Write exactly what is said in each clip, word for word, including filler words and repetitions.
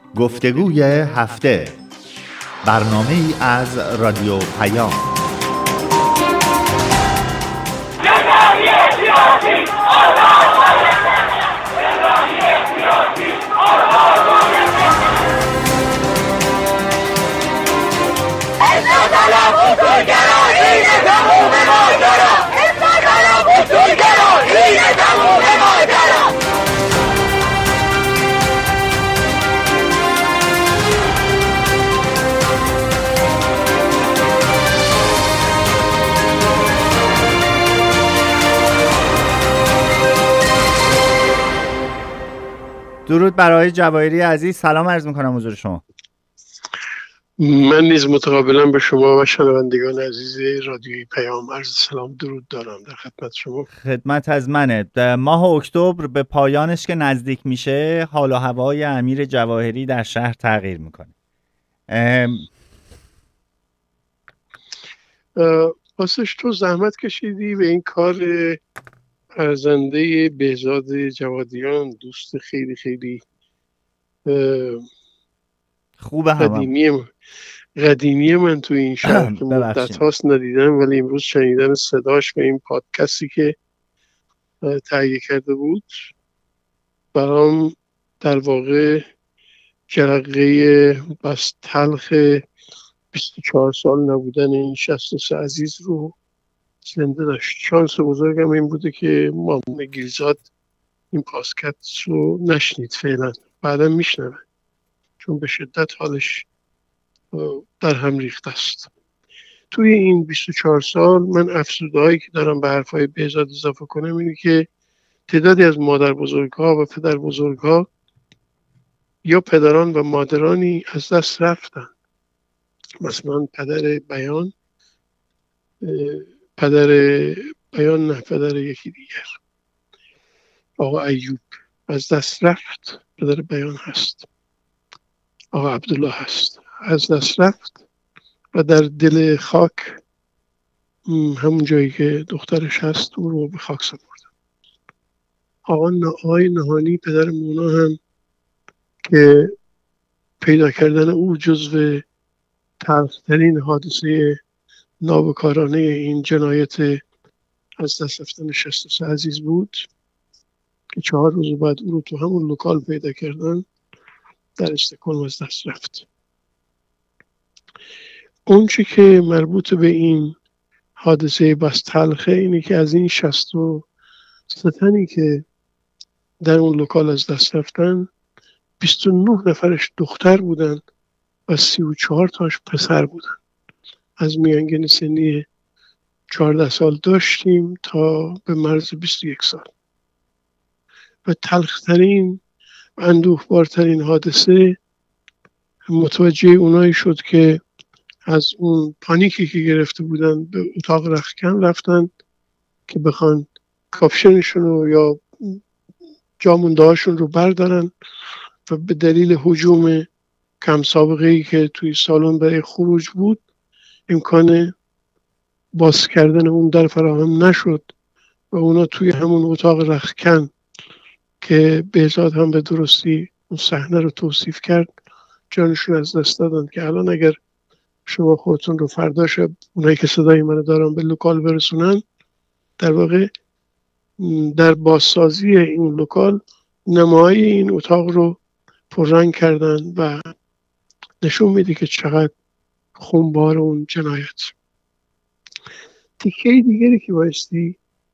گفتگوی هفته، برنامه ای از رادیو پیام. درود برای جواهری عزیز، سلام عرض میکنم حضور شما. من نیز متقابلا به شما و شنوندگان عزیز رادیوی پیام عرض سلام درود دارم در خدمت شما. خدمت از منه. ماه اکتبر به پایانش که نزدیک میشه، حال و هوای امیر جواهری در شهر تغییر میکنه. ام... واسش تو زحمت کشیدی به این کار فرزنده بهزاد جوادیان، دوست خیلی خیلی خوبه قدیمی من. قدیمی من تو این شهر که مدت هاست ندیدم، ولی امروز شنیدن صداش و این پادکستی که تهیه کرده بود برام در واقع جرقه بس تلخ بیست و چهار سال نبودن این شصت و سه عزیز رو زنده داشت. شانس بزرگم این بوده که مامون گیلزاد این پادکست رو نشنید، فعلا بعدا میشنوه، چون به شدت حالش در هم ریخته است. توی این بیست و چهار سال من افسرده‌هایی که دارم به حرفای بهزاد اضافه کنم اینه که تعدادی از مادر بزرگ‌ها و پدر بزرگ‌ها یا پدران و مادرانی از دست رفتن. مثلا پدر بیان پدر بیان نه پدر یکی دیگر آقا ایوب از دست رفت، پدر بیان هست، آقا عبدالله هست، از دست رفت و در دل خاک همون جایی که دخترش هست او رو به خاک سپردن. آقا آقای نهانی پدر مونا هم که پیدا کردن او جزو تلخ‌ترین حادثه نابکارانه این جنایت از دست رفتن شصت و سه عزیز بود که چهار روز بعد او رو تو همون لوکال پیدا کردن، در استکهلم از دست رفت. اون چی که مربوط به این حادثه بس تلخه اینه که از این شصت و سه تنی که در اون لوکال از دست رفتن، بیست و نه نفرش دختر بودن و سی و چهار تاش پسر بودن. از میانگین سنی چهارده سال داشتیم تا به مرز بیست و یک سال. و تلخترین و اندوهبارترین حادثه متوجه اونایی شد که از اون پانیکی که گرفته بودن به اتاق رختکن رفتن که بخوان کاپشنشون رو یا جامونده هاشون رو بردارن و به دلیل هجوم کم سابقه‌ای که توی سالن برای خروج بود امکان باز کردن اون در فراهم نشد و اونا توی همون اتاق رختکن که بهزاد هم به درستی اون صحنه رو توصیف کرد جانشون از دست دادن. که الان اگر شما خودتون رو فرداش اونایی که صدای منو دارن به لوکال برسونن، در واقع در بازسازی این لوکال نمای این اتاق رو پررنگ کردن و نشون میده که چقدر خونبار اون جنایت. تیکه دیگری که بایستی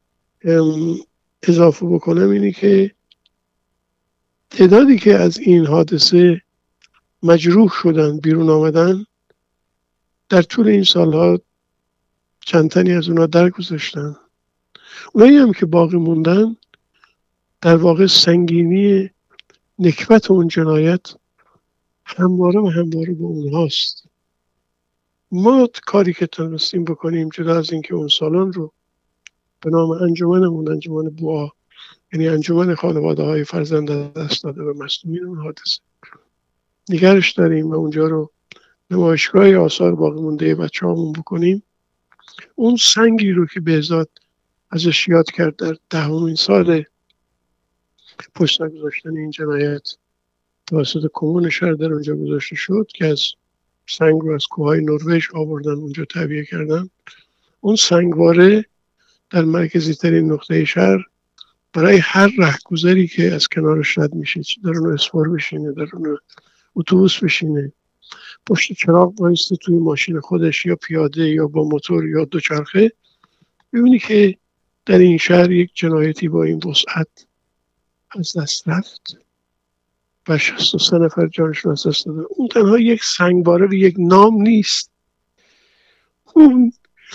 اضافه بکنم اینه که تعدادی که از این حادثه مجروح شدن بیرون آمدن در طول این سالها چند تنی از اونا درگذشتن. اونایی هم که باقی موندن در واقع سنگینی نکبت اون جنایت همواره و همواره به اونهاست. ما کاری که تونستیم بکنیم جدا از اینکه اون سالن رو به نام انجمنمون، انجمن بوآ، یعنی انجمن خانواده های فرزند دست داده و مصدومین اون حادثه، نگرش داریم و اونجا رو نمایشگاه آثار باقی مونده بچه هامون بکنیم. اون سنگی رو که بهزاد ازش یاد کرد در دهمین سال پشت گذاشتن این جنایت توسط کمون شهر در اونجا گذاشته شد که از سنگ رو از کوههای نروژ آوردن اونجا تعبیه کردن. اون سنگواره در مرکزی ترین نقطه شهر برای هر رهگذری که از کنارش رد میشه، چه در اون اسوار بشینه، در اون اتوبوس بشینه، پشت چراغ وایسته، توی ماشین خودش یا پیاده یا با موتور یا دوچرخه، ببینی که در این شهر یک جنایتی با این وسعت از دست رفت و شصت و سه نفر جانشون از دست دادن. اون تنها یک سنگباره و یک نام نیست، اون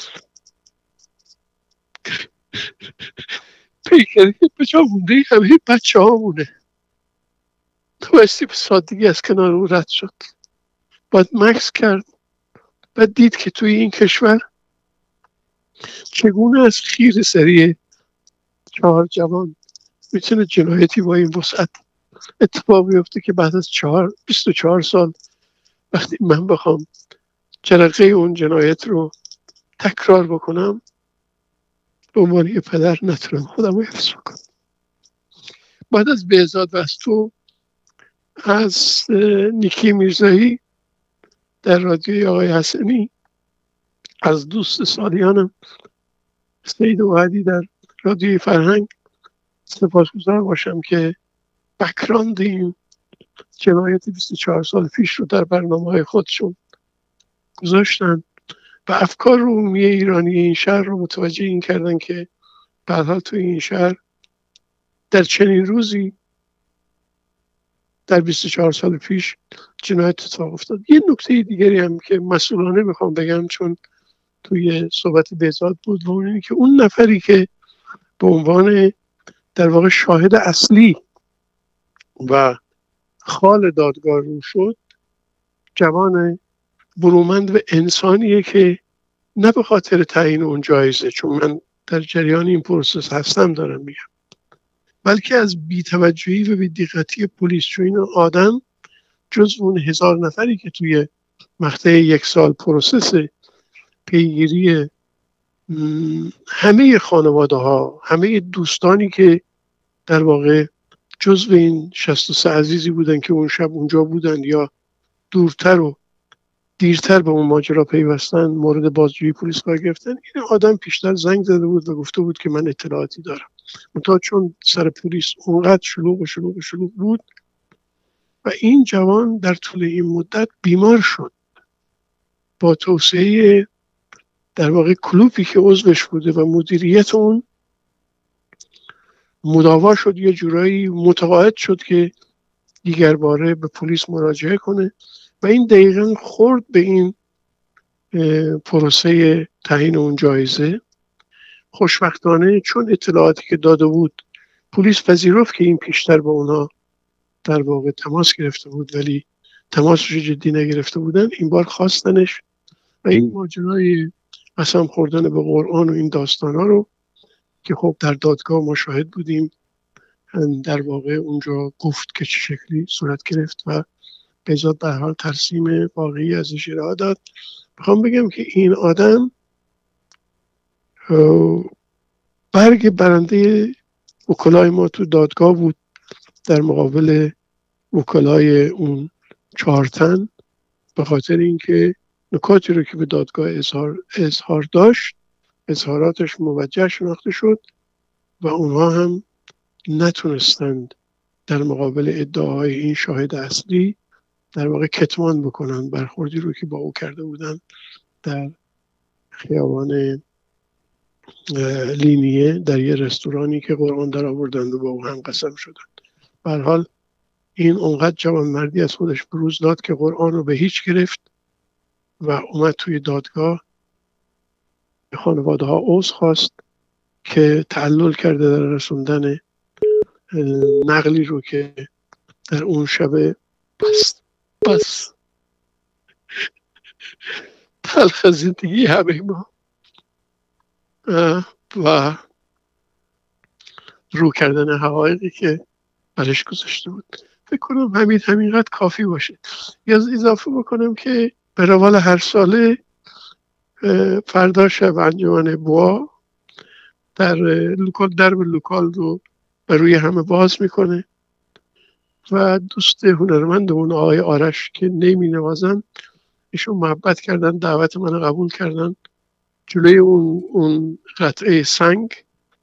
پیکری که به جا مونده همه بچه ها مونه. بایستی به سادگی از کنار او رد شد، باید مکس کرد و دید که توی این کشور چگونه از خیر سری چهار جوان میتونه جنایتی با این وسعت اتفاق بیفته که بعد از چهار بیست و چهار سال وقتی من بخوام جرقه اون جنایت رو تکرار بکنم به عنوان یه پدر نتونم خودم رو حفظ بکنم. بعد از بهزاد وستو، از نیکی میرزایی در رادیوی آقای حسنی، از دوست سالیانم سید وحدی در رادیوی فرهنگ سپاسگزار باشم که بک‌گراند این جنایت بیست و چهار سال پیش رو در برنامه‌های خودشون گذاشتن و افکار عمومی ایرانی این شهر رو متوجه این کردن که به هر حال توی این شهر در چنین روزی در بیست و چهار سال پیش جنایت اتفاق افتاد. یه نکته دیگری هم که مسئولانه میخوام بگم، چون توی صحبت بهزاد بود، و اون که اون نفری که به عنوان در واقع شاهد اصلی و خال دادگاه رو شد، جوان برومند و انسانیه که نه به خاطر تعیین اون جایزه، چون من در جریان این پروسس هستم دارم میگم، بلکه از بی‌توجهی و بی‌دقتی پلیس. چون این آدم جز اون هزار نفری که توی مقطع یک سال پروسس پیگیری همه خانواده ها، همه دوستانی که در واقع جزو این شصت و سه عزیزی بودن که اون شب اونجا بودن یا دورتر و دیرتر به اون ماجرا پیوستن، مورد بازجویی پلیس قرار گرفتن، این آدم پیشتر زنگ زده بود و گفته بود که من اطلاعاتی دارم. منتها چون سر پلیس اونقدر شلوغ و شلوغ و شلوغ بود و این جوان در طول این مدت بیمار شد، با توسعه در واقع کلوپی که عضوش بوده و مدیریت اون مداوا شد، یه جورایی متقاعد شد که دیگر باره به پلیس مراجعه کنه و این دقیقاً خورد به این پروسه تعیین اون جایزه. خوشبختانه چون اطلاعاتی که داده بود پلیس پذیرفت که این پیشتر با اونا در واقع تماس گرفته بود ولی تماسش جدی نگرفته بودن، این بار خواستنش و این ماجرای قسم خوردن به قرآن و این داستانا رو که خب در دادگاه ما شاهد بودیم، در واقع اونجا گفت که چه شکلی صورت گرفت و بهزاد به هر حال ترسیم واقعی ازش ارائه داد. میخوام بگم که این آدم برگ برنده وکلای ما تو دادگاه بود در مقابل وکلای اون چهار تن، به خاطر اینکه نکاتی رو که به دادگاه اظهار, اظهار داشت، اظهاراتش موجه شناخته شد و اونها هم نتونستند در مقابل ادعاهای این شاهد اصلی در واقع کتمان بکنن برخوردی رو که با او کرده بودن در خیابان لینیه در یه رستورانی که قرآن در آوردند و با او هم قسم شدند. به هر حال این اونقدر جوانمردی از خودش بروز داد که قرآن رو به هیچ گرفت و اومد توی دادگاه به خانواده ها عذر خواست که تعلل کرده در رسوندن نقلی رو که در اون شب بس بس تلخ زندگی همه ما و رو کردن حقایقی که برش گذاشته بود. فکر کنم همین همینقدر کافی باشه. یا اضافه بکنم که به روال هر ساله فردا شب انجمن بوا در لوکال درب لوکال رو بر روی همه باز میکنه و دوست هنرمندمون آقای آرش که نمی نوازن، ایشون محبت کردن، دعوت من قبول کردن، جلوی اون اون قطعه سنگ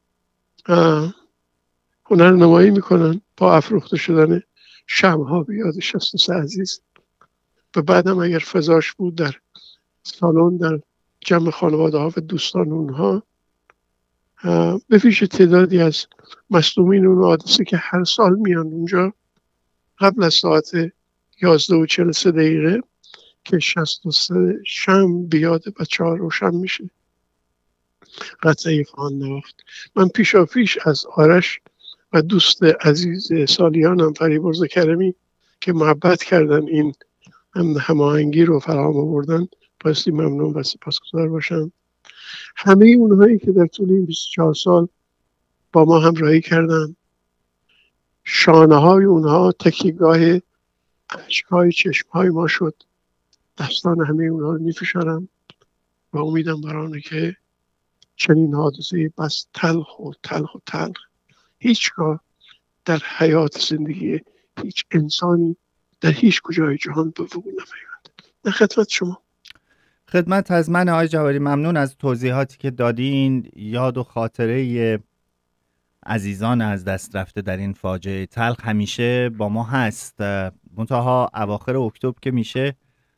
هنرنمایی میکنن با افروخته شدن شمع‌ها به یاد شصت و سه عزیز. و بعدم اگر فضاش بود در سالن، در جمع خانواده ها و دوستان اونها، به ویژه تعدادی از مصدومین اون حادثه که هر سال میان اونجا قبل از ساعت یازده و چهل و سه دقیقه که شصت و سه شمع بیاد بچه ها روشن میشه، قطعه خواهند نواخت. من پیشا پیش از آرش و دوست عزیز سالیانم فریبرز کرمی که محبت کردن این هماهنگی رو فراهم آوردن بایستی ممنون و سپاسگزار باشم. همه اونهایی که در طول این بیست و چهار سال با ما همراهی کردن، شانه های اونها تکیهگاه اشک‌های چشم‌های ما شد. دستان همه اونها رو می‌فشارم و امیدم برانه که چنین حادثه بس تلخ و تلخ و تلخ هیچگاه در حیات زندگی هیچ انسانی در هیچ کجای جهان به وقوع نمیاد. در خدمت شما. خدمت از من آقای جواهری، ممنون از توضیحاتی که دادین. یاد و خاطره عزیزان از دست رفته در این فاجعه تلخ همیشه با ما هست. منتها اواخر اکتبر که میشه،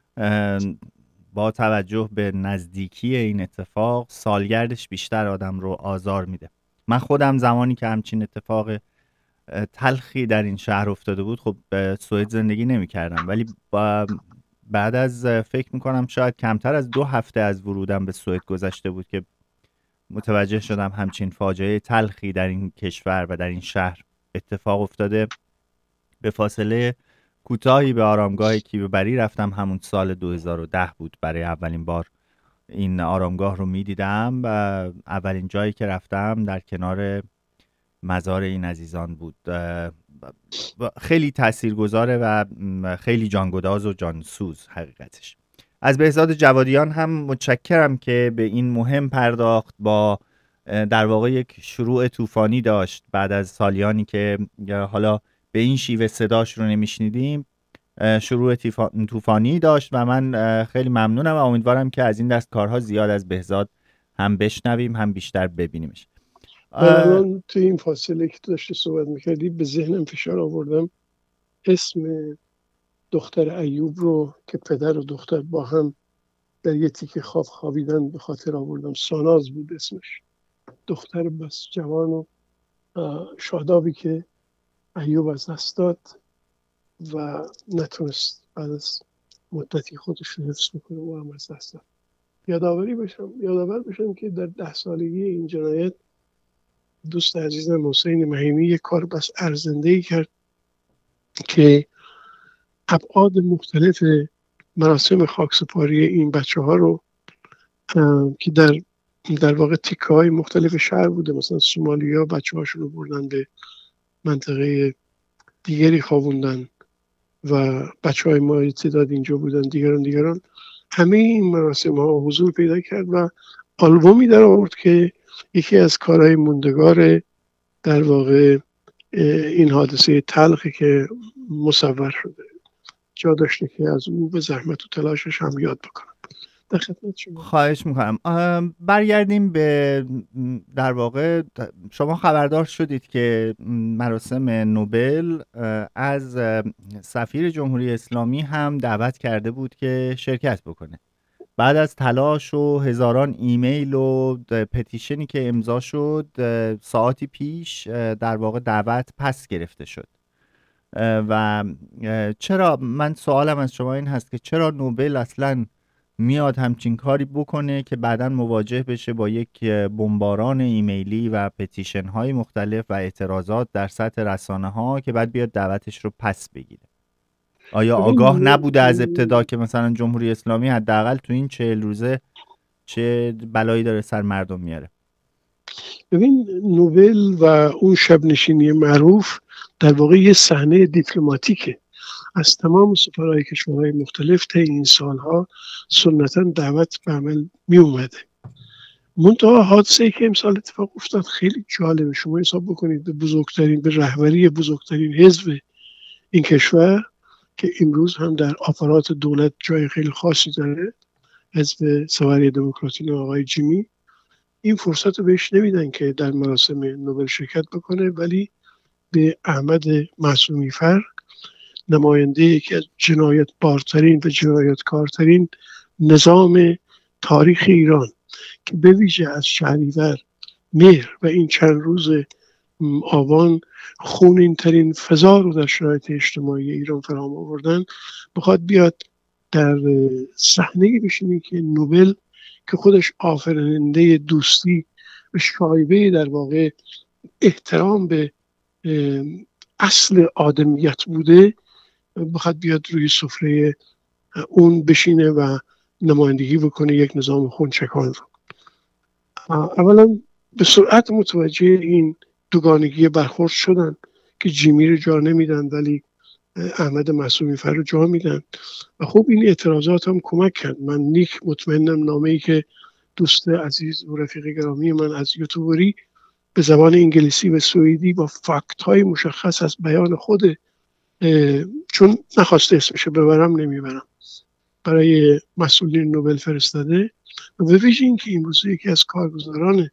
با توجه به نزدیکی این اتفاق، سالگردش بیشتر آدم رو آزار میده. من خودم زمانی که همچین اتفاق تلخی در این شهر افتاده بود، خب به سوئد زندگی نمی کردم، ولی بعد از فکر میکنم شاید کمتر از دو هفته از ورودم به سوئد گذشته بود که متوجه شدم همچین فاجعه تلخی در این کشور و در این شهر اتفاق افتاده. به فاصله کوتاهی به آرامگاه کیوبری رفتم. همون سال دو هزار و ده بود برای اولین بار این آرامگاه رو میدیدم و اولین جایی که رفتم در کنار مزار این عزیزان بود. خیلی تاثیرگذاره و خیلی جانگداز و جانسوز حقیقتش. از بهزاد جوادیان هم متشکرم که به این مهم پرداخت. با در واقع یک شروع طوفانی داشت بعد از سالیانی که حالا به این شیوه صداش رو نمیشنیدیم، شروع طوفانی داشت و من خیلی ممنونم و امیدوارم که از این دست کارها زیاد از بهزاد هم بشنویم هم بیشتر ببینیمش. الان تو این فاصله که تو داشتی صحبت میکردی به ذهنم فشار آوردم اسم دختر ایوب رو که پدر و دختر با هم در یه تیکه خواب خوابیدن به خاطر آوردم. ساناز بود اسمش، دختر بس جوان و شادابی که ایوب از دست داد و نتونست بعد از مدتی خودش رو حفظ میکنه و هم از دست داد. یادآوری بشم یادآور بشم که در ده سالگی این جنایت دوست عزیزم حسین مهیمی یک کار بس ارزنده‌ای کرد که ابعاد مختلف مراسم خاکسپاری این بچه ها رو که در در واقع تیکه های مختلف شهر بوده، مثلا سومالیا بچه هاشون رو بردن به منطقه دیگری خوابوندن و بچه های ما تعداد اینجا بودن، دیگران دیگران همه این مراسم ها حضور پیدا کرد و آلبومی در آورد که یکی از کارهای موندگار در واقع این حادثه تلخی که مصور شده جا داشته که از او به زحمت و تلاشش هم یاد بکنم. در خدمت شما. خواهش میکنم. برگردیم به در واقع شما خبردار شدید که مراسم نوبل از سفیر جمهوری اسلامی هم دعوت کرده بود که شرکت بکنه. بعد از تلاش و هزاران ایمیل و پتیشنی که امضا شد، ساعتی پیش در واقع دعوت پس گرفته شد. و چرا، من سوالم از شما این هست که چرا نوبل اصلا میاد همچین کاری بکنه که بعداً مواجه بشه با یک بمباران ایمیلی و پتیشن های مختلف و اعتراضات در سطح رسانه ها که بعد بیاد دعوتش رو پس بگیره؟ آیا آگاه نبوده از ابتدا که مثلا جمهوری اسلامی حداقل تو این چهل روزه چه بلایی داره سر مردم میاره؟ ببین، نوبل و اون شب نشینی معروف در واقع یه صحنه دیپلماتیکه. از تمام سفرهای کشورهای مختلف طی این سالها سنتاً دعوت به عمل می اومده. منتها حادثه‌ای که امسال اتفاق افتاد خیلی جالبه. شما حساب بکنید به بزرگترین، به رهبری بزرگترین حزب این کشور که امروز هم در آپارات دولت جای خیلی خاصی داره، حزب سواری دموکراتیک آقای جیمی، این فرصت رو بهش نمیدن که در مراسم نوبل شرکت بکنه، ولی به احمد معصومی‌فر، نماینده یکی از جنایتبارترین و جنایتکارترین نظام تاریخ ایران که به ویژه از شهریور، مهر و این چند روز آبان خونین ترین فضا رو در شرایط اجتماعی ایران فراهم آوردن، بخواد بیاد در صحنه بشینه که نوبل که خودش آفریننده دوستی و شایبه در واقع احترام به اصل آدمیت بوده، بخواد بیاد روی سفره اون بشینه و نمایندگی بکنه یک نظام خونچکان رو. اولا به سرعت متوجه این دوگانگی برخورد شدن که جیمی رو جا نمیدن ولی احمد معصومی‌فر رو جا میدن و خب این اعتراضات هم کمک کرد. من نیک مطمئنم نامه‌ای که دوست عزیز و رفیق گرامی من از یوتیوبری به زبان انگلیسی و سوئدی با فکت های مشخص از بیان خود، چون نخواسته اسمشو ببرم نمیبرم، برای مسئولین نوبل فرستاده و به ویژه این که امروز یکی از کارگزاران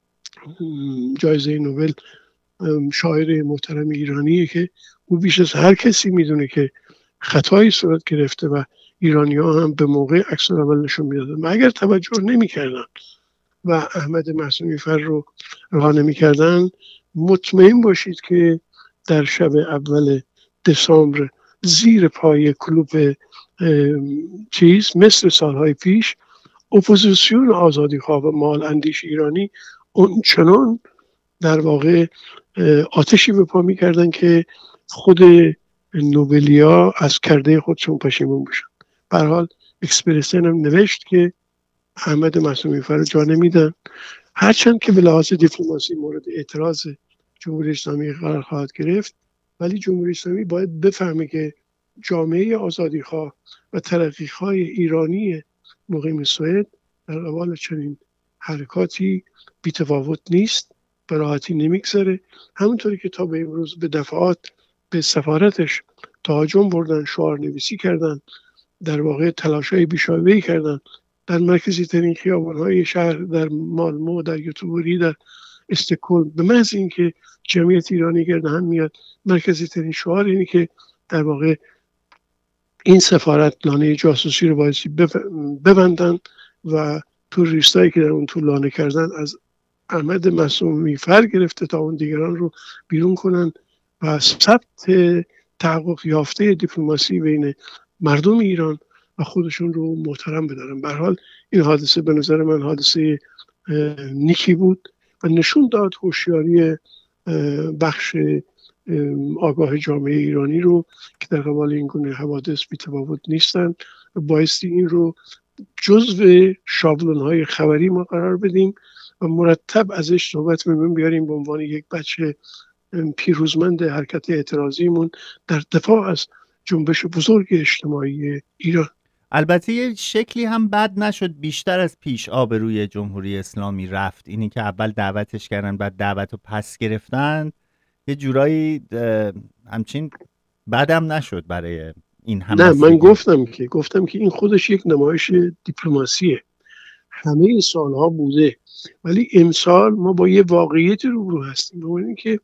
جایزه نوبل شاعر محترم ایرانیه که او بیش از هر کسی میدونه که خطایی صورت گرفته و ایرانی‌ها هم به موقع عکس العمل نشون میدادن و اگر توجه نمی‌کردن و احمد معصومی‌فر رو رها نمی‌کردن، مطمئن باشید که در شب اول دسامبر زیر پای کلوپ چیز مثل سالهای پیش اپوزیسیون آزادیخواه و مال اندیش ایرانی اون چنان در واقع آتشی به پا می‌کردن که خود نوبلیا از کرده خودشون پشیمون بشن. به هر حال اکسپرسن هم نوشت که احمد معصومی‌فر رو جا نمیدن، هرچند که به لحاظ دیپلماسی مورد اعتراض جمهوری اسلامی قرار خواهد گرفت، ولی جمهوری اسلامی باید بفهمه که جامعه آزادیخواه و ترقیخواه ایرانی مقیم سوئد در قبال چنین حرکاتی بی‌تفاوت نیست، به راحتی نمیگذره. همونطوری که تا به امروز به دفعات به سفارتش تهاجم بردن، شعار نویسی کردن، در واقع تلاش‌های بیشایبه‌ای کردن در مرکزی ترین خیابان‌های شهر، در مالمو، در یوتیوبری، در استکهلم، به محض اینکه جمعیت ایرانی گرد هم میاد، مرکزی ترین شعار اینه که در واقع این سفارت لانه جاسوسی رو بایستی ببندن و توریستایی که در اون طول لانه کردن از احمد معصومی‌فر گرفته تا اون دیگران رو بیرون کنن و ثبت تحقق یافته دیپلماسی بین مردم ایران و خودشون رو محترم بدارن. به هر حال این حادثه به نظر من حادثه نیکی بود و نشون داد هوشیاری بخش آگاه جامعه ایرانی رو که در قبال این گونه حوادث بی‌تفاوت نیستن و بایستی این رو جزو شابلون‌های خبری ما قرار بدیم و مرتب ازش صحبت می‌کنیم، بیاریم به عنوان یک بچه پیروزمند حرکت اعتراضیمون در دفاع از جنبش بزرگ اجتماعی ایران. البته یه شکلی هم بد نشد، بیشتر از پیش آبروی جمهوری اسلامی رفت. اینی که اول دعوتش کردن بعد دعوت رو پس گرفتن، یه جورایی همچین بدم نشد برای این هم. نه من گفتم که گفتم که این خودش یک نمایش دیپلماسیه، همه سالها بوده، ولی امسال ما با یه واقعیتی روبرو هستیم، به معنی که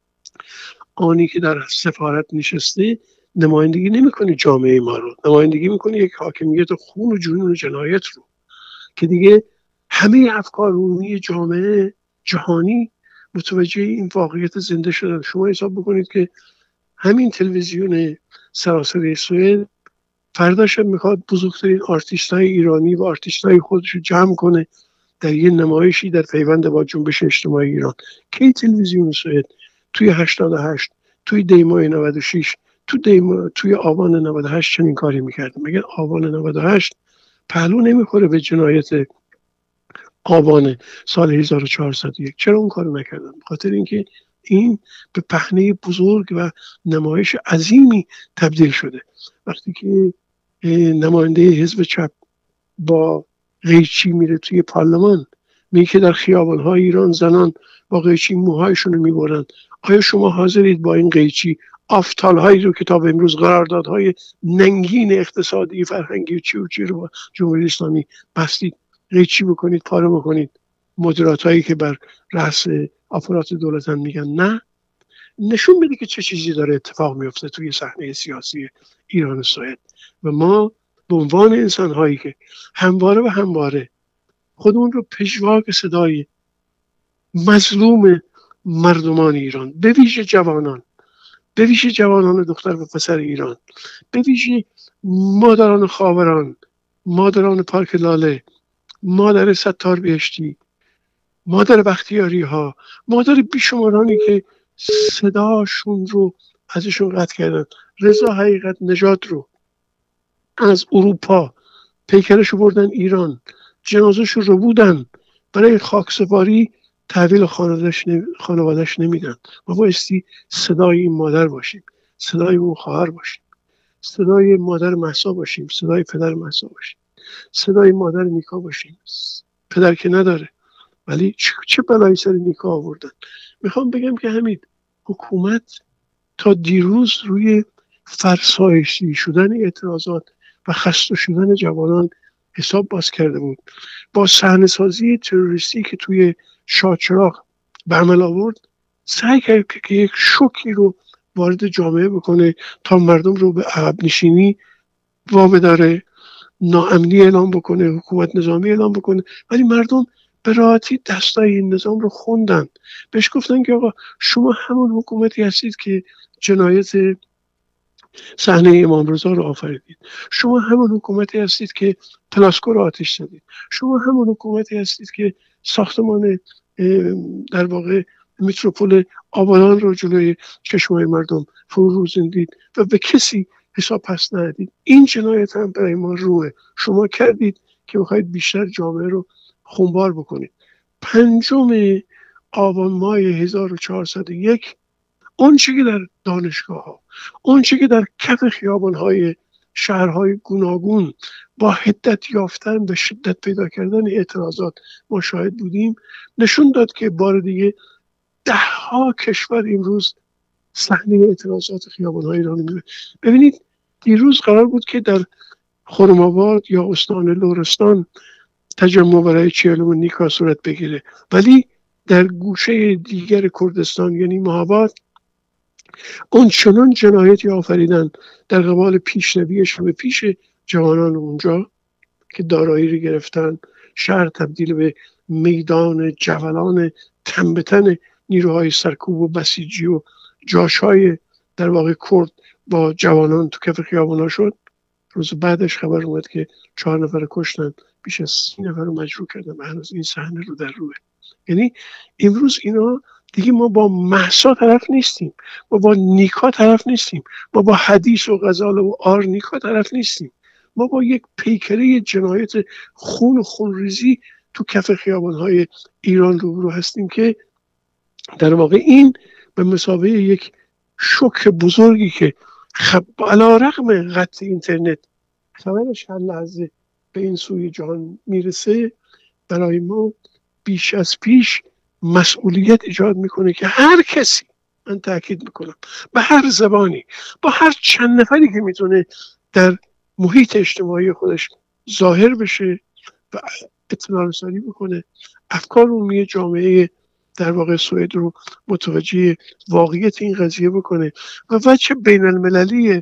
آنی که در سفارت نشسته نمایندگی نمیکنه جامعه ما رو، نمایندگی میکنه یک حاکمیت خون و جنون و جنایت رو که دیگه همه افکار عمومی جامعه جهانی متوجه این واقعیت زنده شدن. شما حساب بکنید که همین تلویزیون سراسری سوئد فرداش میخواد بزرگترین آرتیستای ایرانی و آرتیستای خودش رو جمع کنه در یه نمایشی در پیوند با جنبش اجتماعی ایران. کی تلویزیون سوئد توی هشتاد و هشت، توی دیمای نود و شش، تو دیما، توی آبان نود و هشت چنین کاری میکرد؟ مگر آبان نود و هشت پهلو نمیخوره به جنایت آبان سال هزار و چهارصد و یک؟ چرا اون کارو نکردن؟ بخاطر اینکه این به پهنه بزرگ و نمایش عظیمی تبدیل شده. وقتی که نماینده حزب چپ با قیچی میره توی پارلمان، میگه که در خیابان‌های ایران زنان با قیچی موهایشون رو میبرن، آیا شما حاضرید با این قیچی آفتال هایی رو که تا به امروز قراردادهای ننگین اقتصادی فرهنگی و چی و چی رو با جمهوری اسلامی بستید، قیچی بکنید، پاره بکنید. مدیرات هایی که بر رأس آپارات دولت هم میگن نه، نشون بده که چه چیزی داره اتفاق میفته توی صحنه سیاسی ایران سوئد. و ما به عنوان انسان هایی که همواره و همواره خودمون رو پژواک صدای مظلوم مردمان ایران، به ویژه جوانان، به ویژه جوانان دختر و پسر ایران، به ویژه مادران خاوران، مادران پارک لاله، مادر ستار بهشتی، مادر بختیاری ها، مادر بیشمارانی که صداشون رو ازشون قطع کردن، رضا حقیقت نژاد رو از اروپا پیکرش رو بردن ایران، جنازش رو بودن، برای خاکسپاری تحویل خانوادش نمیدن. ما بایستی صدای این مادر باشیم، صدای اون خواهر باشیم، صدای مادر مهسا باشیم، صدای پدر مهسا باشیم، صدای مادر نیکا باشیم. پدر که نداره ولی چه بلایی سر نیکا آوردن. میخوام بگم که همین حکومت تا دیروز روی فرسایشی شدن اعتراضات و خسته شدن جوانان حساب باز کرده بود. با صحنه‌سازی تروریستی که توی شاهچراغ به عمل آورد، سعی کرد که یک شوکی رو وارد جامعه بکنه تا مردم رو به عقب نشینی وابداره، ناامنی اعلام بکنه، حکومت نظامی اعلام بکنه. ولی مردم به راحتی دستای این نظام رو خوندن، بهش گفتن که آقا شما همون حکومتی هستید که جنایت صحنه امام رضا رو آفریدید، شما همون حکومتی هستید که پلاسکو رو آتش زدید، شما همون حکومتی هستید که ساختمان در واقع متروپول آبادان رو جلوی چشمای مردم فرو روزندید و به کسی حساب پس ندادید. این جنایت هم برای ما روه شما کردید که بخواید بیشتر جامعه رو خونبار بکنید. پنجم آبان ماه هزار و چهارصد و یک، اون چی که در دانشگاه ها، اون چی که در کف خیابان های شهرهای گوناگون با حدت یافتن به شدت پیدا کردن اعتراضات ما شاهد بودیم، نشون داد که بار دیگه ده ها کشور امروز صحنه اعتراضات خیابان های ایران میبینه. ببینید دیروز قرار بود که در خرم‌آباد یا استان لرستان تجمع برای چهلم نیکا صورت بگیره، ولی در گوشه دیگر کردستان یعنی مهاباد اون چنان جنایتی آفریدن در قبال پیشرویش به پیش جوانان اونجا که دارایی رو گرفتن، شهر تبدیل به میدان جولان تن به تن نیروهای سرکوب و بسیجی و جاشهای در واقع کرد با جوانان تو کف خیابونا شد. روز بعدش خبر اومد که چهار نفر کشتن، بیش از سی نفر رو مجروح کردن و هنوز این صحنه رو در روه. یعنی امروز اینا دیگه ما با مهسا طرف نیستیم، ما با نیکا طرف نیستیم، ما با حدیث و غزال و آر نیکا طرف نیستیم، ما با یک پیکره جنایت خون و خونریزی تو کف خیابان‌های ایران روبرو هستیم که در واقع این به مثابه یک شوک بزرگی که خب علی‌رغم قطع اینترنت خبرش هر لحظه به این سوی جهان میرسه، برای ما بیش از پیش مسئولیت ایجاد میکنه که هر کسی، من تاکید میکنم به هر زبانی، با هر چند نفری که میتونه در محیط اجتماعی خودش ظاهر بشه و اطلاع رسانی بکنه، افکار عمومی جامعه در واقع سوئد رو متوجه واقعیت این قضیه بکنه و وجه بین المللی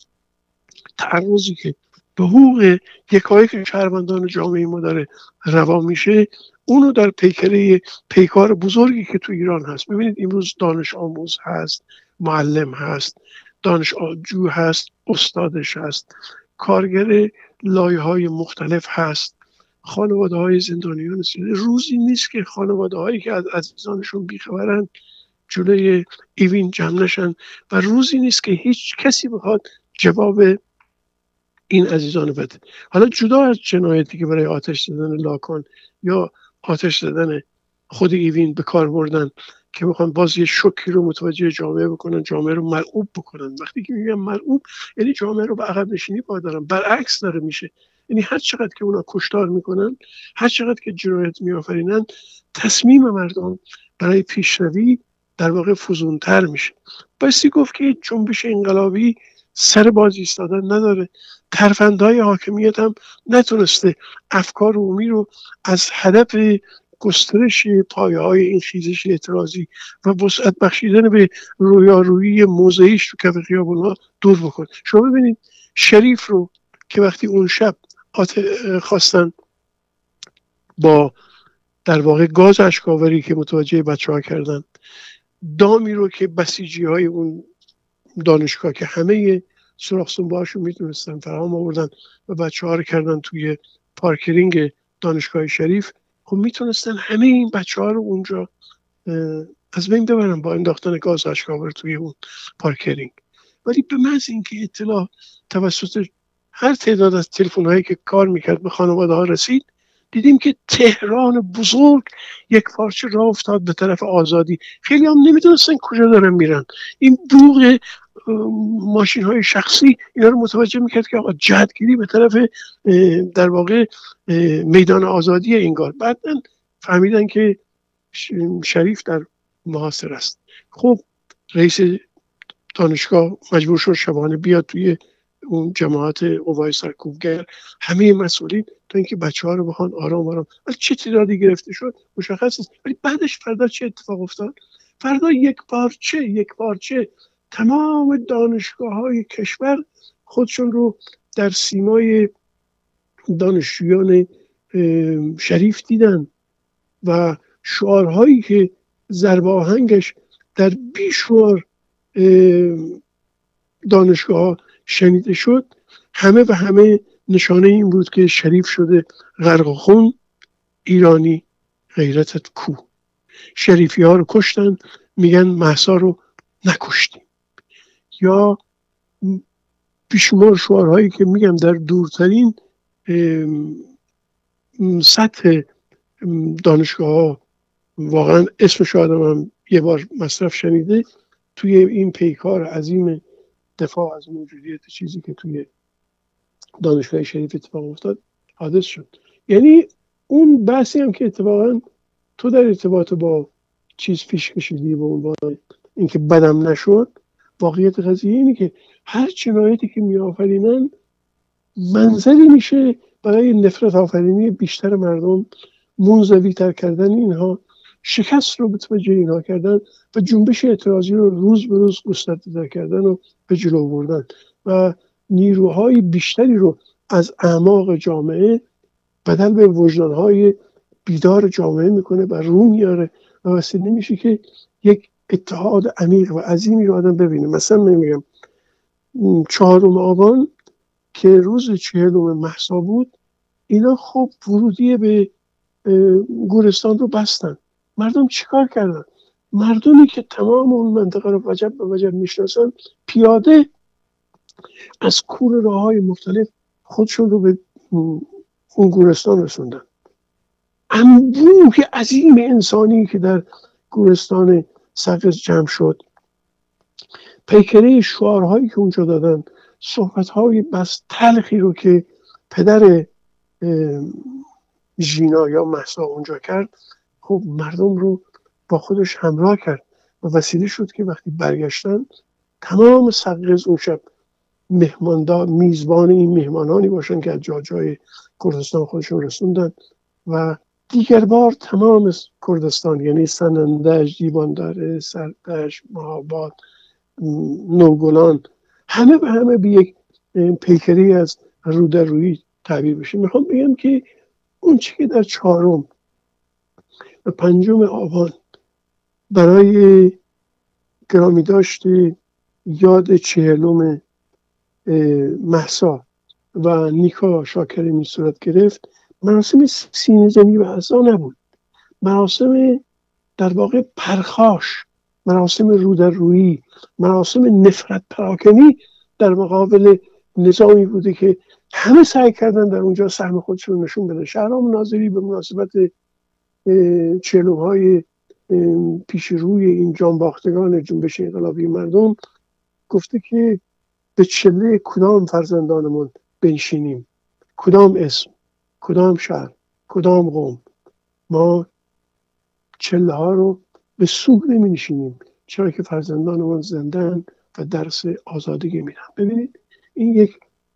تعرضی که به حقوق یکایک شهروندان جامعه ما داره روا میشه، اونو در پیکره پیکار بزرگی که تو ایران هست. ببینید امروز دانش آموز هست، معلم هست، دانش آموز هست، استادش هست، کارگر لایه‌های مختلف هست، خانواده های زندانیان هست. روزی نیست که خانواده هایی که از عزیزانشون بیخبرن جلوی ایوین جمع نشن و روزی نیست که هیچ کسی بخواد جواب این عزیزان بده. حالا جدا از جنایتی که برای آتش زدن لاکان یا آتش زدن خود ایوین به کار بردن که بخوان باز یه شوکی رو متوجه جامعه بکنن، جامعه رو مرعوب بکنن. وقتی که میگم مرعوب یعنی جامعه رو به عقب نشینی پادارن، برعکس داره میشه. یعنی هر چقدر که اونا کشتار میکنن، هر چقدر که جنایت میآفرینن، تصمیم مردم برای پیشروی در واقع فزونتر میشه. بایستی گفت که جنبش انقلابی سر باز ایستادن نداره. ترفندهای حاکمیت هم نتونسته افکار عمومی رو از هدف گسترش پایه های این خیزش اعتراضی و وسعت بخشیدن به رویارویی موضعیش تو کف خیابون‌ها دور بکنه. شما ببینید شریف رو که وقتی اون شب خواستن با در واقع گاز اشکاوری که متوجه بچه ها کردن، دامی رو که بسیجی های اون دانشگاه که همه سوراخ سنبه‌هاشو میتونستن فراهم آوردن و بچه ها رو کردن توی پارکینگ دانشگاه شریف، خب میتونستن همه این بچه ها رو اونجا از بین ببرن با انداختن گاز اشکاور توی اون پارکینگ. ولی به محض اینکه اطلاع توسط هر تعداد از تلفن هایی که کار میکرد به خانواده ها رسید، دیدیم که تهران بزرگ یک پارچه راه افتاد به طرف آزادی. خیلی هم نمیدونستن کجا دارن میرن. این بوق ماشین های شخصی اینا رو متوجه میکرد که آقا جهتگیری به طرف در واقع میدان آزادی انگار. بعدن فهمیدن که شریف در محاصره است. خب رئیس دانشگاه مجبور شد شبانه بیاد توی اون جماعت قوای سرکوبگر، همه مسئولین، تا اینکه بچه ها رو بخوان آرام آرام. ولی چه تعدادی گرفته شد مشخص نیست. ولی بعدش فردا چه اتفاق افتاد؟ فردا یک پارچه یک پارچه تمام دانشگاه های کشور خودشون رو در سیمای دانشجویان شریف دیدن و شعارهایی که ضرب آهنگش در بیشمار دانشگاه ها شنیده شد، همه و همه نشانه این بود که شریف شده غرق خون، ایرانی غیرتت کو. شریفی ها رو کشتن، میگن مهسا رو نکشتیم. یا بیشمار شعارهایی که میگم در دورترین سطح دانشگاه ها، واقعا اسمش آدم هم یه بار مصرف شنیده، توی این پیکار عظیم دفاع از موجودیت چیزی که توی دانشگاه شریف اتفاق افتاد حادث شد. یعنی اون بحثی هم که اتفاقا تو در ارتباط با چیز پیش کشیدی به عنوان اینکه بدم نشد، واقعیت قضیه اینه که هر جنایتی که میآفرینن منزلی میشه برای نفرت آفرینی بیشتر مردم، منزوی تر کردن اینها، شکست رو متوجه اینها کردن و جنبش اعتراضی رو روز به روز گسترده کردن و به جلو بردن و نیروهای بیشتری رو از اعماق جامعه بدل به وجدانهای بیدار جامعه میکنه و رو میاره و وسیله میشه که یک اتحاد عمیق و عظیمی رو آدم ببینه. مثلا من میگم چهارم آبان که روز چهلم مهسا بود، اینا خب ورودی به گورستان رو بستن. مردم چیکار کردن؟ مردمی که تمام اون منطقه رو وجب به وجب میشناسن، پیاده از کور راههای مختلف خودشون رو به اون گورستان رسوندن. انبوه عظیم انسانی که در گورستان سقز جمع شد، پیکره شعارهایی که اونجا دادن، صحبتهای بس تلخی رو که پدر ژینا یا مهسا اونجا کرد، خب مردم رو با خودش همراه کرد و وسیله شد که وقتی برگشتن تمام سقز اون شب مهماندار میزبان این مهمانانی باشن که از جاجای کردستان خودشون رسوندن و دیگر بار تمام کردستان، یعنی سنندج، دیوانداره، سردش، مهاباد، نوگلان، همه به همه به یک پیکری از رو در روی تعبیر بشه. میخوام بگم که اون چی که در چهارم و پنجم آبان برای گرامی داشت یاد چهلم مهسا و نیکا شاکرمی صورت گرفت، مراسم سینه زنی و عزا نبود، مراسم در واقع پرخاش، مراسم رو در رویی، مراسم نفرت پراکنی در مقابل نظامی بوده که همه سعی کردن در اونجا سهم خودشون نشون بدن. شهرام ناظری به مناسبت چهلم های پیش روی این جانباختگان جنبش انقلابی مردم گفته که به چله کدام فرزندانمون بنشینیم، کدام اسم، کدام شهر، کدام قوم. ما چله ها رو به سوگ نمی نشینیم، چرا که فرزندانمان زندن و درس آزادگی میدن. ببینید این یک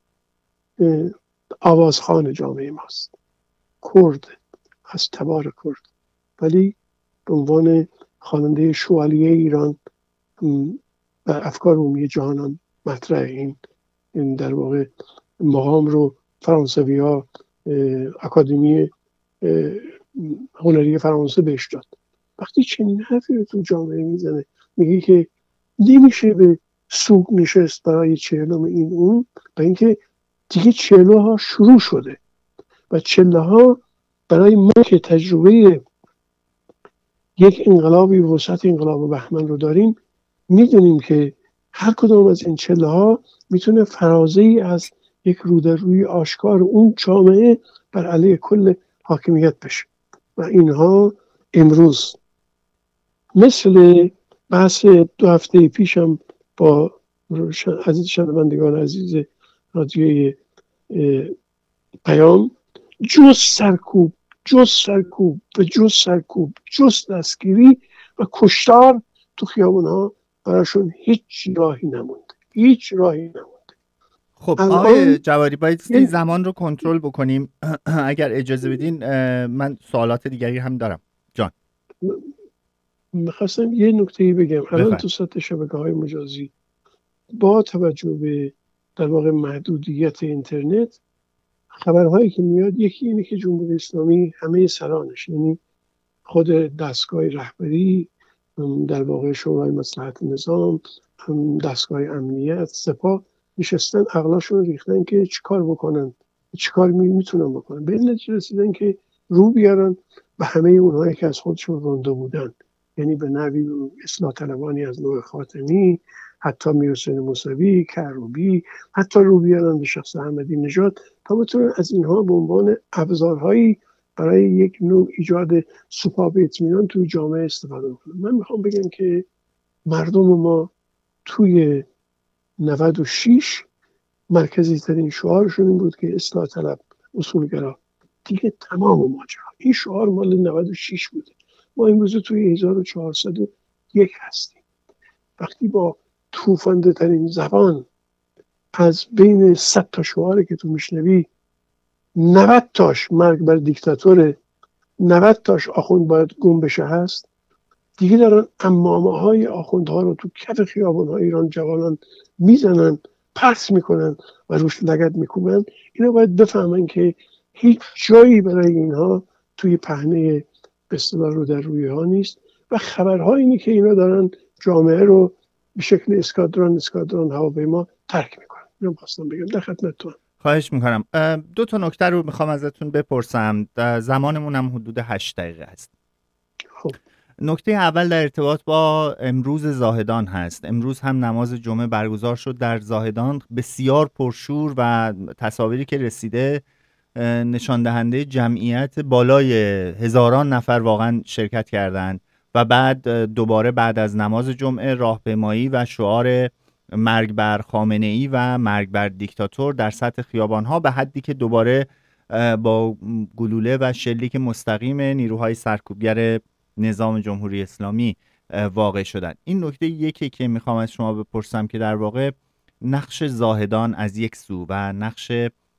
آوازخوان جامعه ماست، کرد، از تبار کرد، ولی به عنوان خواننده شوالیه ایران و افکار عمومی جهانان مطرح. این این در واقع مقام رو فرانسوی ها اکادمی هنری فرانسه بهش داد. وقتی چنین حرفی رو تو جامعه میزنه، میگه که نمیشه به سوگ نشست برای چهلم این اون، و اینکه دیگه چهله ها شروع شده و چهله ها برای ما که تجربه یک انقلابی وسط انقلاب بهمن رو داریم، میدونیم که هر کدام از این چله ها میتونه فرازه‌ای از یک رودروی آشکار اون جامعه بر علیه کل حاکمیت بشه. و اینها امروز مثل بحث دو هفته پیشم با عزیز شنوندگان عزیز رادیوی پیام، جز سرکوب جز سرکوب و جز سرکوب جز دستگیری و کشتار تو خیابون‌ها براشون هیچ راهی نمونده، هیچ راهی نمونده. خب آقای جواری بایستی زمان رو کنترل بکنیم. اگر اجازه بدین من سوالات دیگری هم دارم. جان میخواستم یه نکته‌ای بگم. الان تو سطح شبکه‌های مجازی با توجه به در واقع محدودیت اینترنت، خبرهایی که میاد یکی اینه که جمهوری اسلامی همه سرانش، یعنی خود دستگاه رهبری، در واقع شورای مصلحت نظام، دستگاه امنیت، سپاه، نشستن عقلاشون رو ریختن که چیکار بکنن، چیکار میتونن بکنن. به این نتیجه رسیدن که رو بیارن به همه اونهایی که از خودشون رونده بودن، یعنی به نوی اصلاح طلبانی از نوع خاتمی، حتی میرحسین موسوی، کروبی، حتی رو بیارن به شخص احمدی نژاد، تا بتونن از اینها به عنوان ابزارهایی برای یک نوع ایجاد سوپاب اطمینان توی جامعه استفاده کنن. من میخوام بگم که مردم ما توی نود و شش مرکزی ترین شعارشون این بود که اصلاح طلب، اصولگرا، دیگه تمام ماجرا. این شعار مال نود و شش بوده. ما امروز توی هزار و چهارصد و یک هستیم. وقتی با توفنده ترین زبان از بین صد تا شعاری که تو میشنوی نود تاش مرگ بر دیکتاتوره، نود تاش آخوند باید گم بشه هست، دیگه دارن امامه های آخوندها رو تو کف خیابان های ایران جوانان میزنن، پس میکنن و روش لگد میکوبن. اینا باید بفهمن که هیچ جایی برای اینها توی پهنه به اصطلاح رو در روی ها نیست. و خبرها اینه که اینا دارن جامعه رو به شکل اسکادران اسکادران هواپیما ترک میکنن. اینو خواستم بگم، در خدمتتونم. خواهش میکنم. دو تا نکته رو میخوام ازتون بپرسم. زمانمون هم حدود هشت دقیقه است. خب نکته اول در ارتباط با امروز زاهدان هست. امروز هم نماز جمعه برگزار شد در زاهدان، بسیار پرشور و تصاویری که رسیده نشان دهنده جمعیت بالای هزاران نفر واقعا شرکت کردند و بعد دوباره بعد از نماز جمعه راهپیمایی و شعار مرگ بر خامنه‌ای و مرگ بر دیکتاتور در سطح خیابان‌ها، به حدی که دوباره با گلوله و شلیک مستقیم نیروهای سرکوبگر نظام جمهوری اسلامی واقع شدن. این نکته یکی که میخوام از شما بپرسم که در واقع نقش زاهدان از یک سو و نقش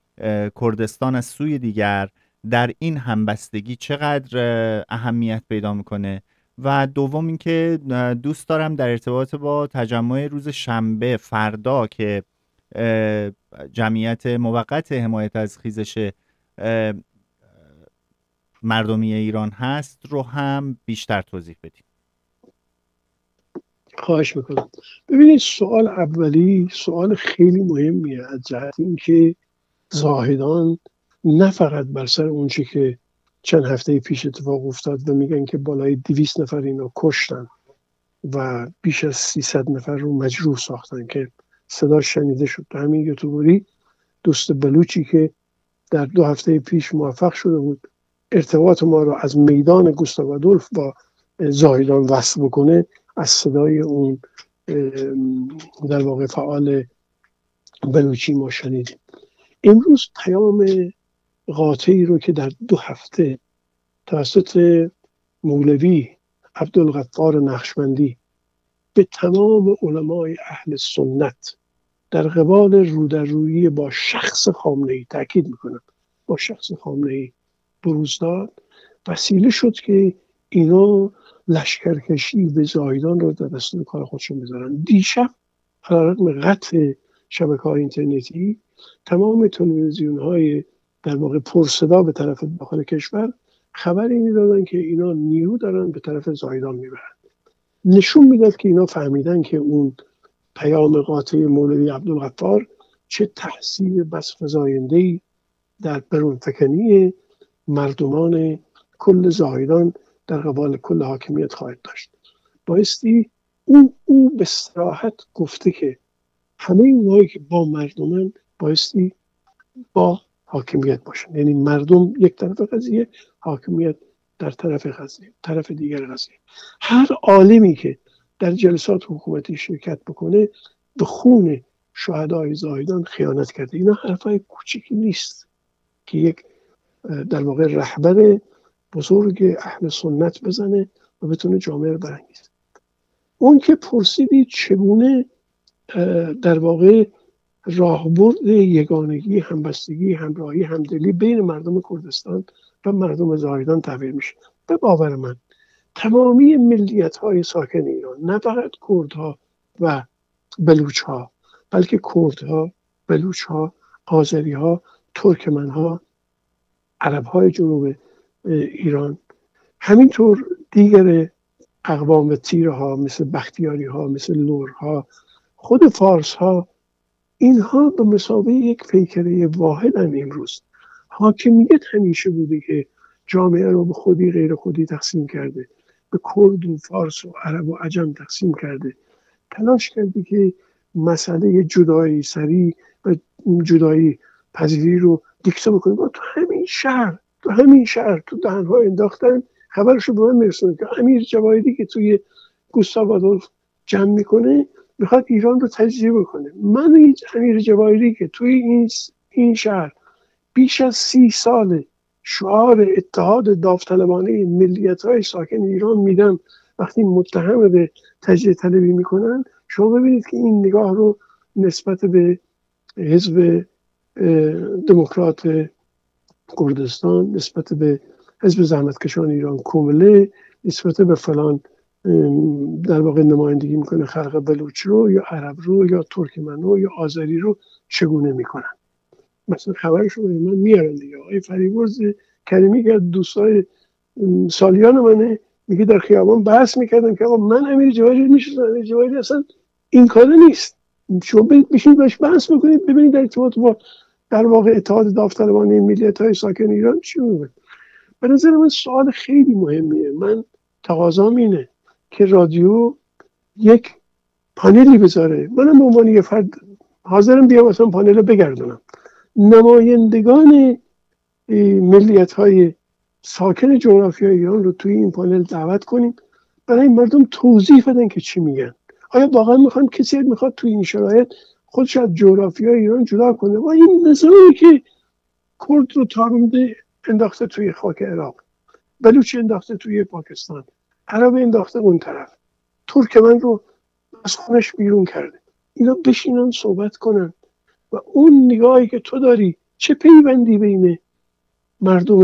کردستان از سوی دیگر در این همبستگی چقدر اهمیت پیدا میکنه. و دوم اینکه دوست دارم در ارتباط با تجمع روز شنبه فردا که جمعیت موقت حمایت از خیزش مردمی ایران هست رو هم بیشتر توضیح بدیم. خواهش میکنم. ببینید سوال اولی سوال خیلی مهمیه از جهت اینکه زاهدان نه فقط بر سر اون چی که چند هفته پیش اتفاق افتاد و میگن که بالای دویست نفر اینو کشتن و بیش از سیصد نفر رو مجروح ساختن که صدا شنیده شد. همین یوتیوبری دوست بلوچی که در دو هفته پیش موفق شده بود ارتباط ما رو از میدان گوستاو آدولف با زاهدان وصل بکنه، از صدای اون در واقع فعال بلوچی ما شنیدیم. امروز پیام قاطعی رو که در دو هفته توسط مولوی عبدالغفار نقشبندی به تمام علمای اهل سنت در قبال رودررویی با شخص خامنه‌ای، تاکید میکنم با شخص خامنه‌ای، بروز داد، وسیله شد که اینا لشکرکشی به زاهدان رو در دستور کار خودشون بذارن. دیشب علیرغم قطع شبکه‌های اینترنتی تمام تلویزیون‌های در واقع پرصدا به طرف داخل کشور خبر اینی دادن که اینا نیرو دارن به طرف زاهدان میبرن. نشون میداد که اینا فهمیدن که اون پیام قاطع مولوی عبدالغفار چه تاثیر بس فزاینده‌ای در برونفکنی مردمان کل زاهدان در قبال کل حاکمیت خواهد داشت. بایستی اون او به صراحت گفته که همه اونایی که با مردمان بایستی با حاکمیت باشن، یعنی مردم یک طرف قضیه، حاکمیت در طرف قضیه، طرف دیگر قضیه. هر عالمی که در جلسات حکومتی شرکت بکنه به خون شهدای زاهدان خیانت کرده. اینا حرفای کوچیکی نیست که یک در واقع رهبر بزرگ اهل سنت بزنه و بتونه جامعه رو برانگیزه. اون که پرسیدی چگونه در واقع راهبرد یگانگی، همبستگی، همراهی، همدلی بین مردم کردستان و مردم زاهدان تعبیر میشه، به باور من تمامی ملیت‌های ساکن ایران، نه فقط کردها و بلوچ‌ها، بلکه کردها، بلوچ‌ها، آذری‌ها، ترکمن‌ها، عرب‌های جنوب ایران، همینطور دیگر اقوام تیرها مثل بختیاری‌ها، مثل لورها، خود فارس‌ها، اینها به مثابه یک پیکره واحدن. امروز حاکمیت همیشه بوده که جامعه رو به خودی غیر خودی تقسیم کرده، به کرد و فارس و عرب و عجم تقسیم کرده، تلاش کرده که مسئله جدایی سری و جدایی پذیری رو دیکته بکنه. با تو همین شهر تو همین شهر تو دهن‌ها انداختن. خبرشو به من میرسونه که امیر جواهری که توی گوستاو آدولف جمع میکنه میخواد ایران رو تجزیه بکنه. من امیر جواهری که توی این این شهر بیش از سی سال شعار اتحاد داوطلبانه ملیت‌های ساکن ایران میدم، وقتی متهم به تجزیه طلبی میکنن، شما ببینید که این نگاه رو نسبت به حزب دموکرات کردستان، نسبت به حزب زحمتکشان ایران کومله، نسبت به فلان در واقع نمایندگی میکنه خلق بلوچ رو یا عرب رو یا ترکمن رو یا آذری رو چگونه میکنن. مثلا خبرش رو من میارن دیگه. آقای فریبرز کریمی که دوستای سالیان منه میگه در خیابان بحث میکردم که آقا من امیر جواهری میشناسم، امیر جواهری اصلا این کاره نیست، شما برید بشینید باش بحث بکنید ببینید در ارتباط با در واقع اتحاد داوطلبانه ملیت‌های ساکن ایران چی میگه. به نظر من سوال خیلی مهمیه. من تقاضام اینه که رادیو یک پانلی بذاره، منم به عنوان یه فرد حاضرم بیام مثلا پانل رو بگردونم، نمایندگان ملیت‌های ساکن جغرافیای ایران رو توی این پانل دعوت کنیم، برای مردم توضیح بدن که چی میگن. آیا واقعا میخوان کسی میخواد توی این شرایط خودش از جغرافیای ایران جدا کنه؟ و این نظامی که کرد رو تارونده انداخته توی خاک عراق، بلوچ انداخته توی پاکستان، عرب انداخته اون طرف، ترکمن رو از خونش بیرون کرده، اینا بشینن صحبت کنن و اون نگاهی که تو داری چه پیوندی بین مردم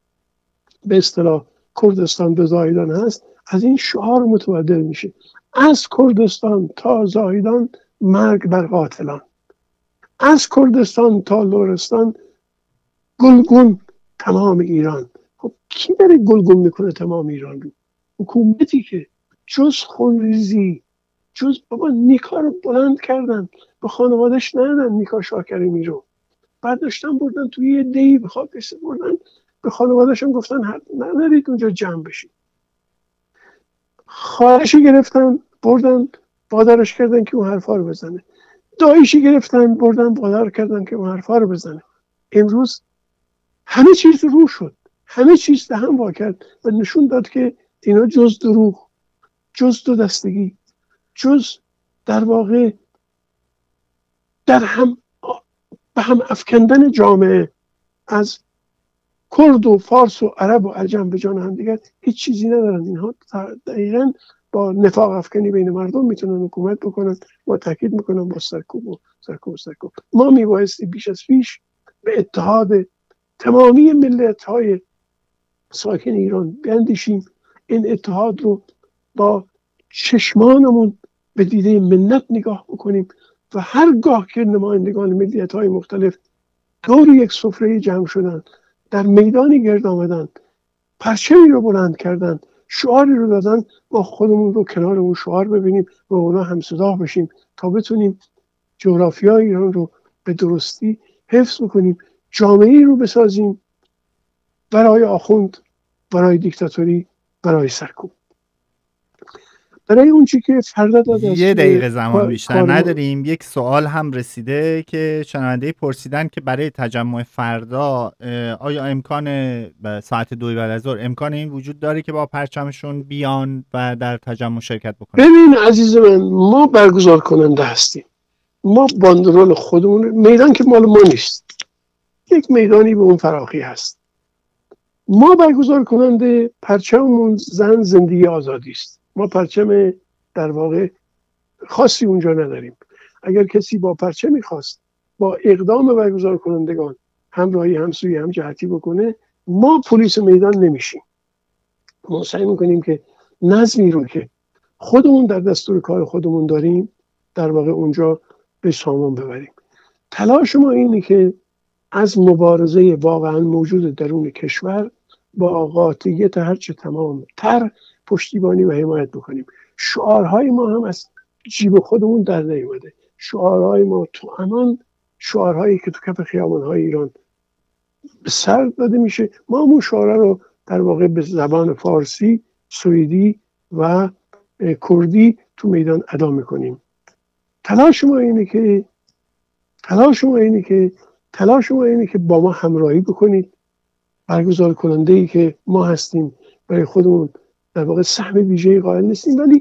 به اصطلاح کردستان به زاهدان هست، از این شعار متبادل میشه. از کردستان تا زاهدان مرگ بر قاتلان، از کردستان تا لرستان گلگون تمام ایران. خب کی داره گلگون میکنه تمام ایران رو؟ حکومتی که جز خونریزی، جز بابا نیکا رو بلند کردن، به خانوادش ندادن نیکا شاکرمی رو، برداشتن بردن توی یه دی به خاکش بردن، به خانوادش هم گفتن ندارید اونجا جمع بشید. خواهرشی گرفتن بردن بادرش کردن که اون حرفا رو بزنه، داییشی گرفتن بردن بادر کردن که اون حرفا رو بزنه. امروز همه چیز رو شد، همه چیز دهن وا کرد و نشون داد که اینا جز دروغ، جز دو دستگی، جز در واقع در هم به هم افکندن جامعه از کرد و فارس و عرب و عجم به جان هم دیگر هیچ چیزی ندارن. اینها دقیقاً با نفاق افکنی بین مردم میتونن حکومت بکنن. ما تاکید میکنم با سرکوب و سرکوب سرکوب ما میبایستی بیش از پیش به اتحاد تمامی ملت‌های ساکن ایران بیندیشیم. این اتحاد رو با چشمانمون به دیده منت نگاه بکنیم و هرگاه که نمایندگان ملیت‌های مختلف دور یک سفره جمع شدن، در میدانی گرد آمدن، پرچمی رو بلند کردن، شعاری رو دادن، ما خودمون رو کنار اون شعار ببینیم و اونا هم صدا بشیم تا بتونیم جغرافیای ایران رو به درستی حفظ بکنیم، جامعه‌ای رو بسازیم برای آخوند، برای دیکتاتوری، برای سرکوب. برای اون چی که فردا داد از یه دقیقه زمان بیشتر کار نداریم. یک سوال هم رسیده که شنونده پرسیدن که برای تجمع فردا آیا امکان ساعت دوی بعد از ظهر امکان این وجود داره که با پرچمشون بیان و در تجمع شرکت بکنن؟ ببین عزیز من، ما برگزار کننده هستیم. ما باندرول خودمون، میدان که مال ما نیست، یک میدانی به اون فراخی هست. ما برگزار کننده، پرچممون زن زندگی آزادی است. ما پرچم در واقع خاصی اونجا نداریم. اگر کسی با پرچمی خواست با اقدام برگزار کنندگان همراهی همسویی هم جهتی بکنه، ما پلیس میدان نمیشیم. ما سعی میکنیم که نظمی رو که خودمون در دستور کار خودمون داریم در واقع اونجا به سامان ببریم. تلاش ما اینه که از مبارزه واقعا موجود درون کشور با قاطعیت هرچه تمام تر پشتیبانی و حمایت بکنیم. شعارهای ما هم از جیب خودمون در نیومده. شعارهای ما تو امان، شعارهایی که تو کف خیابان‌های ایران به سر داده میشه، ما همون شعارها رو در واقع به زبان فارسی، سوئدی و کردی تو میدان ادا میکنیم. تلاش ما اینه که تلاش ما اینه که تلاش ما اینه که با ما همراهی بکنید. برگزار کننده ای که ما هستیم برای خودمون در واقع سهم ویژه‌ای قائل نیستیم، ولی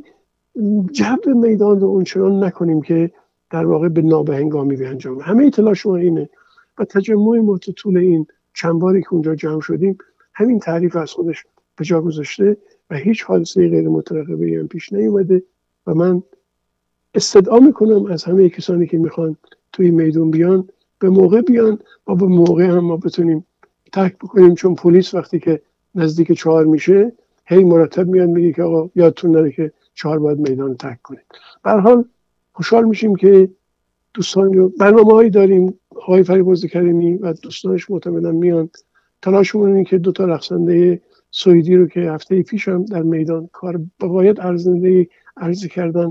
جو میدان رو اونچنان نکنیم که در واقع به نابهنگامی بیانجامه. همه تلاش ما اینه و تجمع ما تو طول این چند باری که اونجا جمع شدیم همین تعریف از خودش به جا گذاشته و هیچ حادثه غیر مترقبه‌ای هم پیش نیومده و من استدعا میکنم از همه کسانی که میخوان توی میدون بیان به موقع بیان و به موقع هم ما بتونیم ترک بکنیم، چون پلیس وقتی که نزدیک چهار میشه هی مرتب میاد میگه که آقا یادتون نره که چهار باید میدان ترک کنید. به هر حال خوشحال میشیم که دوستان رو برنامه‌هایی داریم، آقای فریبرز کریمی و دوستانش معتمدن میان. تلاشمون اینه که دو تا رقصنده سوئدی رو که هفته پیش هم در میدان کار باید ارزنده عرض کردن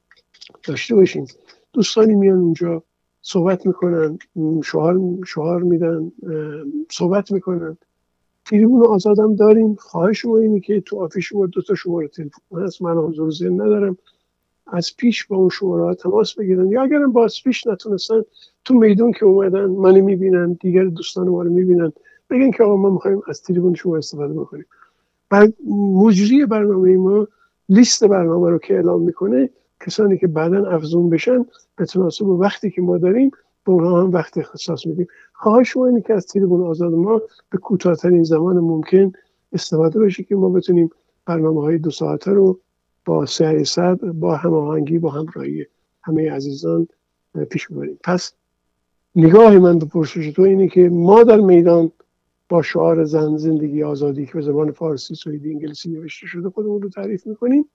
داشته باشیم. دوستانی میان اونجا صحبت میکنن، شعار شعار میدن، صحبت میکنن. تریبون آزادم داریم. خواهش ما اینه که تو آفیش ما دو تا شماره تلفن هست، من حضور ذهن ندارم، از پیش با اون شماره تماس بگیرن، یا اگرم با از پیش نتونستن تو میدون که اومدن منو میبینن، دیگر دوستان ما رو میبینن، بگن که آقا ما میخوایم از تریبون شما استفاده بکنیم. بعد مجری برنامه ما لیست برنامه رو که اعلام میکنه، کسانی که بعداً افزون بشن به تناسب وقتی که ما داریم به اونها هم وقت اختصاص میدیم. خواهش ما اینه که از تریبون آزاد ما به کوتاه‌ترین زمان ممکن استفاده بشه که ما بتونیم برنامه‌های دو ساعته رو با سعی صدر، با هماهنگی، با همراهی همه عزیزان پیش ببریم. پس نگاه من به پرسش تو اینه که ما در میدان با شعار زن زندگی آزادی که به زبان فارسی، سوئدی، انگلیسی نوشته شده خودمون رو تعریف میکنیم.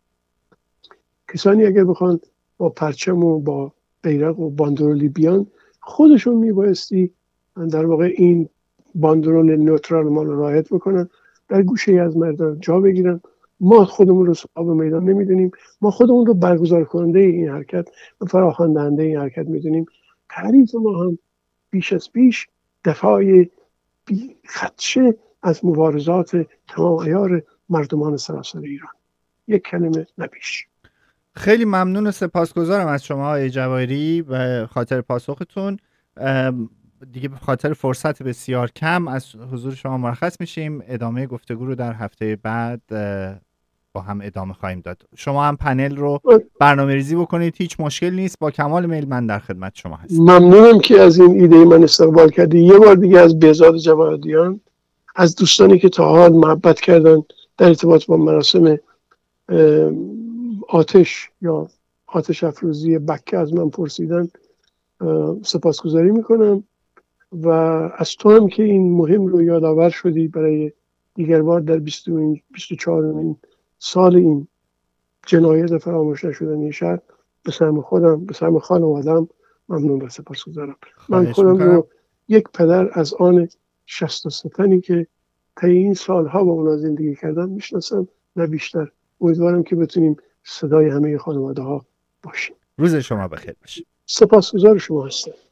کسانی اگر بخوان با پرچم و با بیرق و باندرولی بیان، خودشون میبایستی در واقع این باندرول نوترال ما رو رعایت بکنن، در گوشه از مردان جا بگیرن. ما خودمون رو صاحب میدان نمیدونیم، ما خودمون رو برگزار کننده این حرکت و فراخوان دهنده این حرکت میدونیم. تعریف ما هم بیش از پیش دفاع بی خدشه از مبارزات تمام عیار مردمان سراسر ایران، یک کلمه نبیش. خیلی ممنون و سپاسگزارم از شما آقای جواهری به خاطر پاسختون. دیگه به خاطر فرصت بسیار کم از حضور شما مرخص میشیم. ادامه گفتگو رو در هفته بعد با هم ادامه خواهیم داد. شما هم پنل رو برنامه ریزی بکنید، هیچ مشکل نیست، با کمال میل من در خدمت شما هستم. ممنونم که از این ایده من استقبال کردی. یه بار دیگه از بهزاد جوادیان، از دوستانی که تا حال محبت کردن در ارتباط با مراسم آتش یا آتش افروزی بکه از من پرسیدن، سپاسگزاری میکنم و از تو هم که این مهم رو یادآور شدی برای دیگر بار در بیست و چهارمین سال این جنایت فراموش نشدنی شهر. به سهم خودم، به سهم خانواده‌ام ممنون و سپاسگزارم. من خودم میکنم. رو یک پدر از آن شصت و سه تنی که طی این سالها با اونا زندگی کردم میشناسم، نه بیشتر. امیدوارم که بتونیم صدای همه خانواده ها باشیم. روز شما بخیر باشه. سپاسگزار شما هستم.